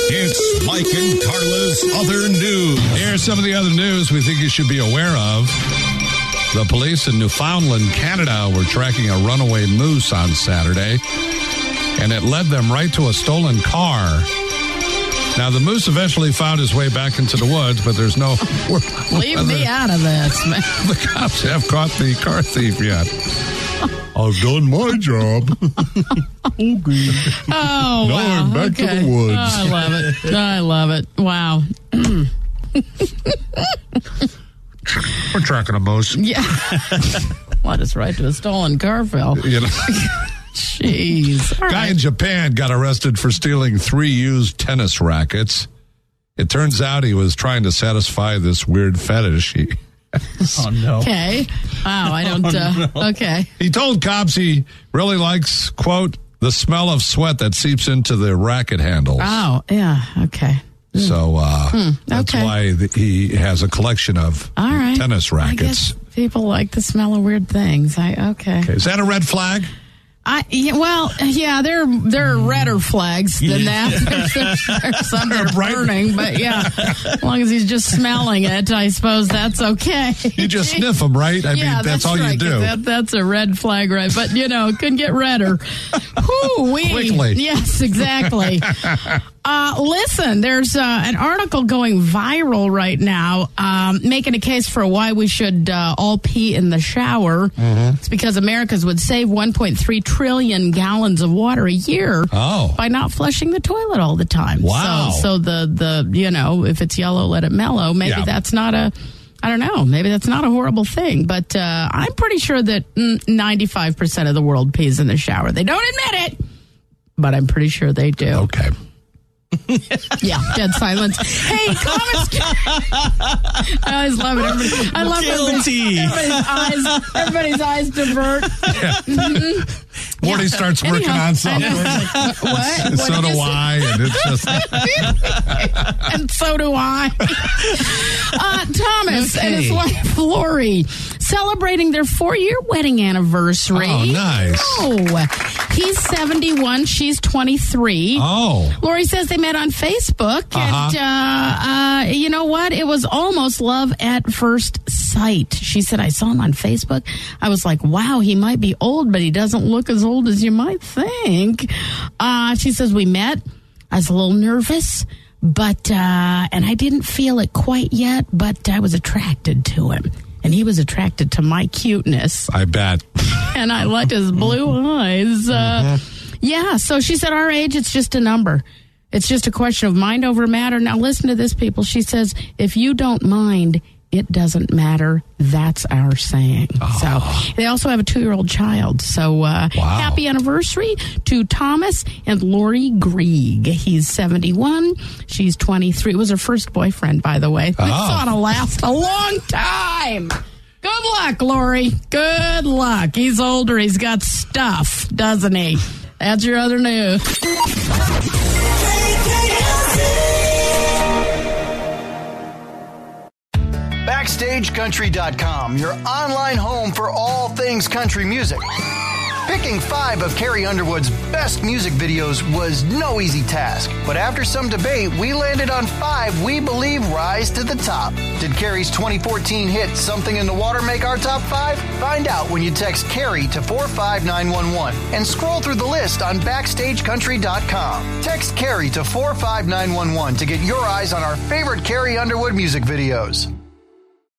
It's Mike and Carla's Other News. Here's some of the other news we think you should be aware of. The police in Newfoundland, Canada, were tracking a runaway moose on Saturday, and it led them right to a stolen car. Now, the moose eventually found his way back into the woods, but there's no... Leave me out of this, man. The cops have caught the car thief yet. I've done my job. Okay. Oh, now wow. I'm back to the woods. Oh, I love it. Wow. We're tracking a moose. Yeah. Led us right to a stolen car, Phil. You know? Jeez. All Guy right. in Japan got arrested for stealing 3 used tennis rackets. It turns out he was trying to satisfy this weird fetish. Oh, no. Okay. Wow, I don't... Okay. He told cops he really likes, quote, the smell of sweat that seeps into the racket handles. Oh, yeah. Okay. So that's okay. why he has a collection of All right. tennis I rackets. guess people like the smell of weird things. Okay. Is that a red flag? There are redder flags than that. There's some that are burning, but yeah, as long as he's just smelling it, I suppose that's okay. You just sniff them, right? I mean, that's all right, you do. That's a red flag, right? But, it could get redder. Whoo-wee. Quickly. Yes, exactly. Listen, there's an article going viral right now making a case for why we should all pee in the shower. Mm-hmm. It's because Americans would save 1.3 trillion gallons of water a year by not flushing the toilet all the time. Wow. So the if it's yellow, let it mellow. Maybe that's not I don't know. Maybe that's not a horrible thing. But I'm pretty sure that 95% of the world pees in the shower. They don't admit it, but I'm pretty sure they do. Okay. Yeah, dead silence. Hey, comments. I always love it. I love everybody's eyes divert. Mm-hmm. Morty starts working on something. What? So do I, and it's just... And so do I. Thomas and his wife, Lori, celebrating their 4-year wedding anniversary. Oh, nice. Oh, he's 71. She's 23. Oh. Lori says they met on Facebook, and you know what? It was almost love at first sight. She said, I saw him on Facebook. I was like, wow, he might be old, but he doesn't look as old as you might think. She says, we met. I was a little nervous, but and I didn't feel it quite yet, but I was attracted to him. And he was attracted to my cuteness. I bet. And I liked his blue eyes. Yeah, so she said, our age, it's just a number. It's just a question of mind over matter. Now, listen to this, people. She says, if you don't mind, it doesn't matter. That's our saying. So they also have a 2-year-old child. So happy anniversary to Thomas and Lori Grieg. He's 71. She's 23. It was her first boyfriend, by the way. It's going to last a long time. Good luck, Lori. Good luck. He's older. He's got stuff, doesn't he? That's your other news. BackstageCountry.com, your online home for all things country music. Picking 5 of Carrie Underwood's best music videos was no easy task, but after some debate, we landed on 5 we believe rise to the top. Did Carrie's 2014 hit Something in the Water make our top 5? Find out when you text Carrie to 45911 and scroll through the list on BackstageCountry.com. Text Carrie to 45911 to get your eyes on our favorite Carrie Underwood music videos.